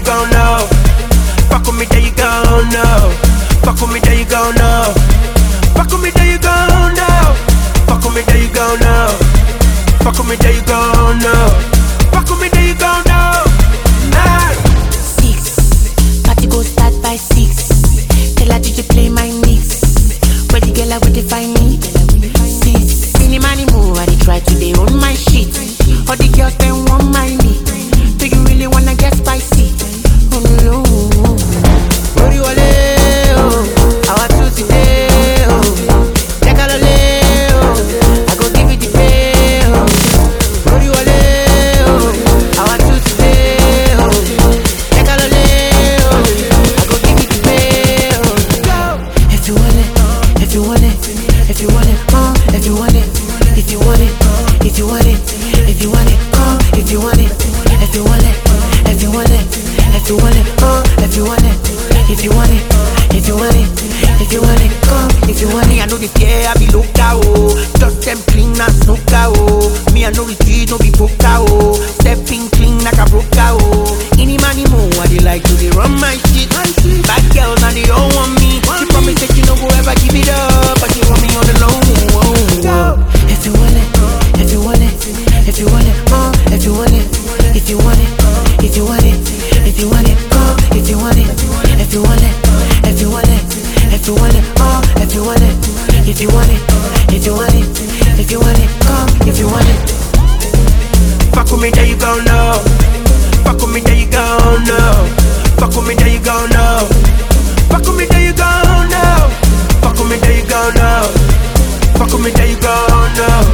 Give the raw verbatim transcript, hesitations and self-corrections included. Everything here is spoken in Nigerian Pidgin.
gon' know. Fuck with me, there you gon' know. Fuck with me, there you gon' know. Fuck with me, there you gon' know. Fuck with me, there you gon' know. Fuck with me, there you gon' know. Fuck with me, there you gon' know. Nah. Six, party go start by six. Tell her did you play my mix? Where the girl I would define me? Six, any money move, I dey try to dey own my shit. All the girls them want my knee. Do you really wanna get spicy? Oh no. Ori wale oh, I want to see day oh. Check out the oh, I go give you the pay oh. Ori wale oh, I want to see day oh. Check out the oh, I go give you the pay oh. If you want it, if you want it, if you want it, uh, if you want it, if you want it, if you want it, if you want it, uh, if you want it, if you want it, if you want it, if you want it, uh, if you want it, if you want it, if you want it, if you want it, uh, if you want it. I know this yeah, I be looked out, oh. Just them clean and snook out, oh. Me I know retreat, no be broke out, oh. Stepping clean like a broke out, oh. Any money more, I they like to they run my shit. Bad girls and they all want me. She promise that you no go ever give it up, but she want me on the low. If you want it, if you want it, if you want it, uh, if you want it, if you want it, if you want it, if you want it, uh, if you want it, if you want it, if you want it, if you want it, uh, if you want it, if you want it, if you want it, if you want it, uh, if you want it. Fuck with me, there you gon' know. Fuck with me, there you gon' know. Fuck with me, there you gon' know. Fuck with me, there you gon' know. Fuck with me, there you gon' know. Fuck with me, there you gon' know.